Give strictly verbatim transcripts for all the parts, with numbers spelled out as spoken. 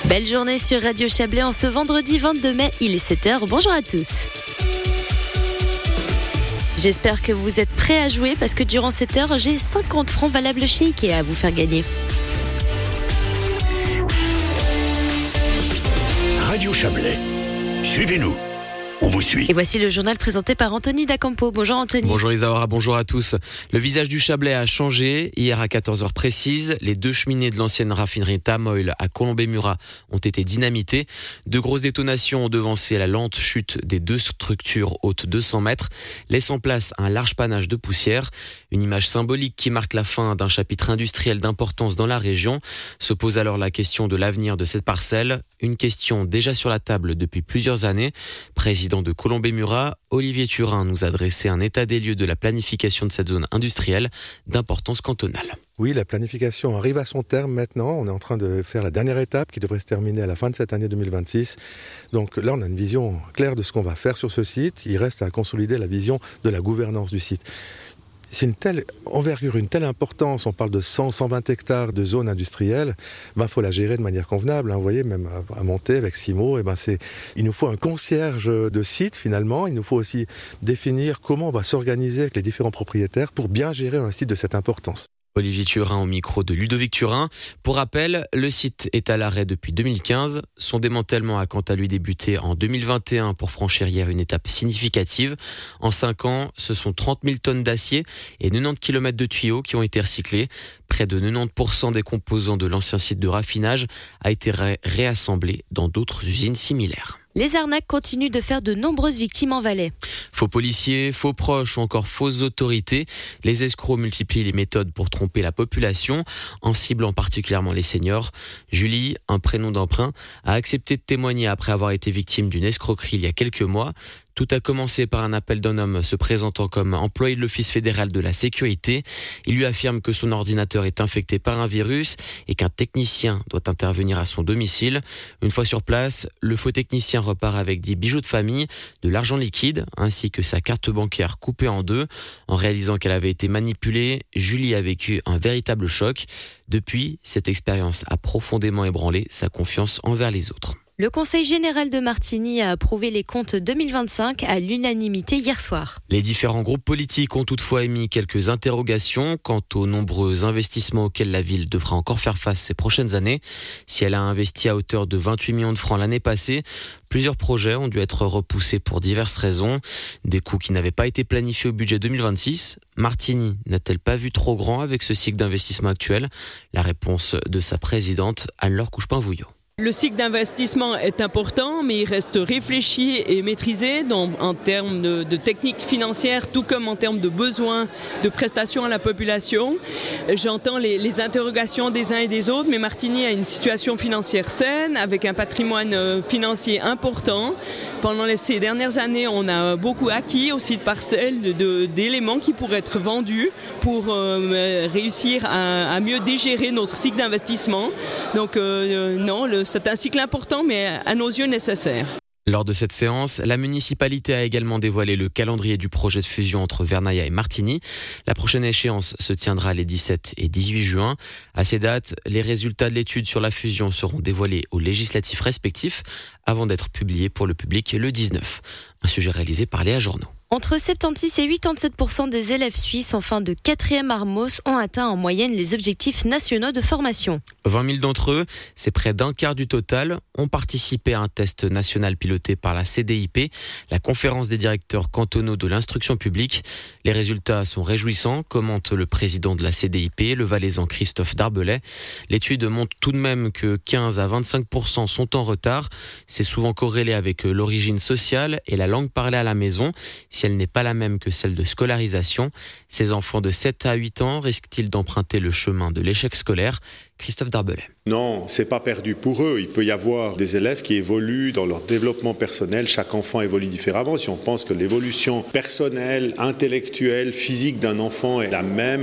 Belle journée sur Radio Chablais en ce vendredi vingt-deux mai, il est sept heures. Bonjour à tous. J'espère que vous êtes prêts à jouer parce que durant cette heure, j'ai cinquante francs valables chez Ikea à vous faire gagner. Radio Chablais, suivez-nous. On vous suit. Et voici le journal présenté par Anthony Dacampo. Bonjour Anthony. Bonjour Isaura, bonjour à tous. Le visage du Chablais a changé. Hier à quatorze heures précises, les deux cheminées de l'ancienne raffinerie Tamoil à Colombey-Murat ont été dynamitées. De grosses détonations ont devancé la lente chute des deux structures hautes deux cents mètres, laissant place à un large panache de poussière. Une image symbolique qui marque la fin d'un chapitre industriel d'importance dans la région. Se pose alors la question de l'avenir de cette parcelle. Une question déjà sur la table depuis plusieurs années. Président de Colombey-Murat, Olivier Turin nous a dressé un état des lieux de la planification de cette zone industrielle d'importance cantonale. Oui, la planification arrive à son terme maintenant. On est en train de faire la dernière étape qui devrait se terminer à la fin de cette année deux mille vingt-six. Donc là, on a une vision claire de ce qu'on va faire sur ce site. Il reste à consolider la vision de la gouvernance du site. C'est une telle envergure, une telle importance, on parle de cent à cent vingt hectares de zone industrielle, ben faut la gérer de manière convenable, hein, vous voyez, même à, à monter avec Simo, et ben c'est, il nous faut un concierge de site finalement, il nous faut aussi définir comment on va s'organiser avec les différents propriétaires pour bien gérer un site de cette importance. Olivier Turin au micro de Ludovic Turin. Pour rappel, le site est à l'arrêt depuis deux mille quinze. Son démantèlement a quant à lui débuté en deux mille vingt et un pour franchir hier une étape significative. En cinq ans, ce sont trente mille tonnes d'acier et quatre-vingt-dix kilomètres de tuyaux qui ont été recyclés. Près de quatre-vingt-dix pour cent des composants de l'ancien site de raffinage a été ré- réassemblé dans d'autres usines similaires. Les arnaques continuent de faire de nombreuses victimes en Valais. Faux policiers, faux proches ou encore fausses autorités. Les escrocs multiplient les méthodes pour tromper la population, en ciblant particulièrement les seniors. Julie, un prénom d'emprunt, a accepté de témoigner après avoir été victime d'une escroquerie il y a quelques mois. Tout a commencé par un appel d'un homme se présentant comme employé de l'Office fédéral de la sécurité. Il lui affirme que son ordinateur est infecté par un virus et qu'un technicien doit intervenir à son domicile. Une fois sur place, le faux technicien repart avec des bijoux de famille, de l'argent liquide ainsi que sa carte bancaire coupée en deux. En réalisant qu'elle avait été manipulée, Julie a vécu un véritable choc. Depuis, cette expérience a profondément ébranlé sa confiance envers les autres. Le Conseil général de Martigny a approuvé les comptes deux mille vingt-cinq à l'unanimité hier soir. Les différents groupes politiques ont toutefois émis quelques interrogations quant aux nombreux investissements auxquels la ville devra encore faire face ces prochaines années. Si elle a investi à hauteur de vingt-huit millions de francs l'année passée, plusieurs projets ont dû être repoussés pour diverses raisons. Des coûts qui n'avaient pas été planifiés au budget deux mille vingt-six. Martigny n'a-t-elle pas vu trop grand avec ce cycle d'investissement actuel ? La réponse de sa présidente, Anne-Laure Couchepin-Vouillot. Le cycle d'investissement est important, mais il reste réfléchi et maîtrisé dans, en termes de, de techniques financières, tout comme en termes de besoins de prestations à la population. J'entends les, les interrogations des uns et des autres, mais Martigny a une situation financière saine, avec un patrimoine financier important. Pendant les, ces dernières années, on a beaucoup acquis aussi de parcelles, de, de, d'éléments qui pourraient être vendus pour euh, réussir à, à mieux dégérer notre cycle d'investissement. Donc euh, non, le c'est un cycle important, mais à nos yeux nécessaire. Lors de cette séance, la municipalité a également dévoilé le calendrier du projet de fusion entre Vernaya et Martigny. La prochaine échéance se tiendra les dix-sept et dix-huit juin. À ces dates, les résultats de l'étude sur la fusion seront dévoilés aux législatifs respectifs avant d'être publiés pour le public le dix-neuf. Un sujet réalisé par Léa Journeau. Entre soixante-seize et quatre-vingt-dix-sept pour cent des élèves suisses en fin de quatrième Armos ont atteint en moyenne les objectifs nationaux de formation. vingt mille d'entre eux, c'est près d'un quart du total, ont participé à un test national piloté par la C D I P, la conférence des directeurs cantonaux de l'instruction publique. Les résultats sont réjouissants, commente le président de la C D I P, le valaisan Christophe Darbelay. L'étude montre tout de même que quinze à vingt-cinq pour cent sont en retard. C'est souvent corrélé avec l'origine sociale et la langue parlée à la maison. Si elle n'est pas la même que celle de scolarisation, ces enfants de sept à huit ans risquent-ils d'emprunter le chemin de l'échec scolaire ? Christophe Darbelay. Non, c'est pas perdu pour eux. Il peut y avoir des élèves qui évoluent dans leur développement personnel. Chaque enfant évolue différemment. Si on pense que l'évolution personnelle, intellectuelle, physique d'un enfant est la même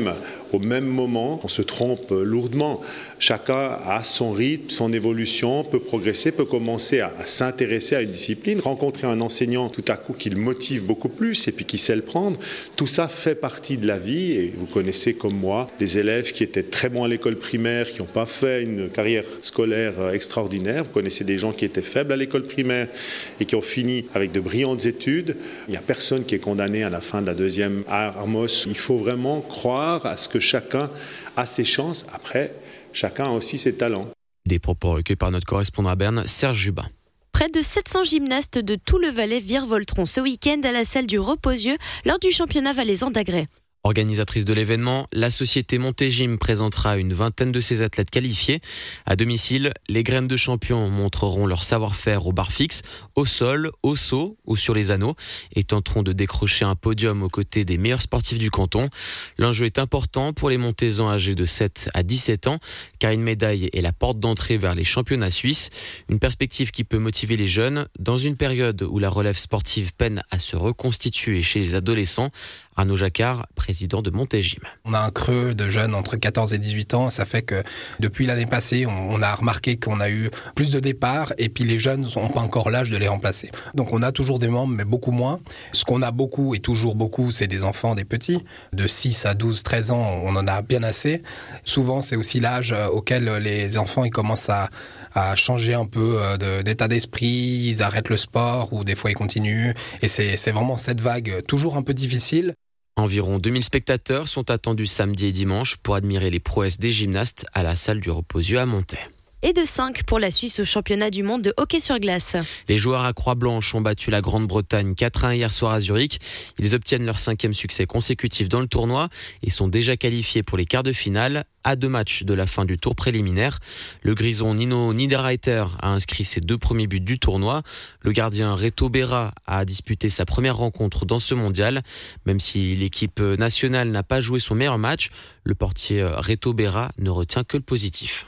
au même moment. On se trompe lourdement. Chacun a son rythme, son évolution, peut progresser, peut commencer à, à s'intéresser à une discipline, rencontrer un enseignant tout à coup qui le motive beaucoup plus et puis qui sait le prendre. Tout ça fait partie de la vie et vous connaissez comme moi des élèves qui étaient très bons à l'école primaire, qui n'ont pas fait une carrière scolaire extraordinaire. Vous connaissez des gens qui étaient faibles à l'école primaire et qui ont fini avec de brillantes études. Il n'y a personne qui est condamné à la fin de la deuxième Armos. Il faut vraiment croire à ce que chacun a ses chances. Après, chacun a aussi ses talents. Des propos recueillis par notre correspondant à Berne, Serge Jubin. Près de sept cents gymnastes de tout le Valais virevolteront ce week-end à la salle du Reposieux lors du championnat valaisan d'Agrès. Organisatrice de l'événement, la société Montegym présentera une vingtaine de ses athlètes qualifiés. À domicile, les graines de champions montreront leur savoir-faire au bar fixe, au sol, au saut ou sur les anneaux et tenteront de décrocher un podium aux côtés des meilleurs sportifs du canton. L'enjeu est important pour les Montaisans âgés de sept à dix-sept ans car une médaille est la porte d'entrée vers les championnats suisses. Une perspective qui peut motiver les jeunes dans une période où la relève sportive peine à se reconstituer chez les adolescents. Arnaud Jacquard, président de Montegym. On a un creux de jeunes entre quatorze et dix-huit ans. Ça fait que depuis l'année passée, on a remarqué qu'on a eu plus de départs et puis les jeunes n'ont pas encore l'âge de les remplacer. Donc on a toujours des membres, mais beaucoup moins. Ce qu'on a beaucoup et toujours beaucoup, c'est des enfants, des petits. De six à douze, treize ans, on en a bien assez. Souvent, c'est aussi l'âge auquel les enfants ils commencent à à changer un peu de, d'état d'esprit, ils arrêtent le sport ou des fois ils continuent. Et c'est, c'est vraiment cette vague toujours un peu difficile. Environ deux mille spectateurs sont attendus samedi et dimanche pour admirer les prouesses des gymnastes à la salle du Reposieux à Montaix. Et de cinq pour la Suisse au championnat du monde de hockey sur glace. Les joueurs à Croix-Blanche ont battu la Grande-Bretagne quatre à un hier soir à Zurich. Ils obtiennent leur cinquième succès consécutif dans le tournoi et sont déjà qualifiés pour les quarts de finale à deux matchs de la fin du tour préliminaire. Le grison Nino Niederreiter a inscrit ses deux premiers buts du tournoi. Le gardien Reto Berra a disputé sa première rencontre dans ce mondial. Même si l'équipe nationale n'a pas joué son meilleur match, le portier Reto Berra ne retient que le positif.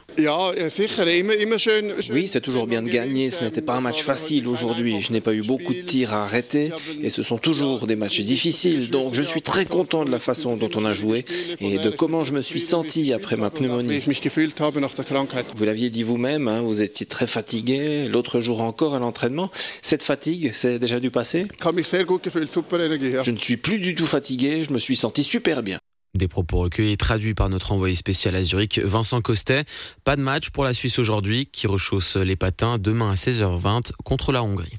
Oui, c'est toujours bien de gagner. Ce n'était pas un match facile aujourd'hui. Je n'ai pas eu beaucoup de tirs à arrêter et ce sont toujours des matchs difficiles. Donc je suis très content de la façon dont on a joué et de comment je me suis senti après ma pneumonie. Vous l'aviez dit vous-même, hein, vous étiez très fatigué l'autre jour encore à l'entraînement. Cette fatigue, c'est déjà du passé ? Je ne suis plus du tout fatigué, je me suis senti super bien. Des propos recueillis et traduits par notre envoyé spécial à Zurich, Vincent Costet. Pas de match pour la Suisse aujourd'hui qui rechausse les patins demain à seize heures vingt contre la Hongrie.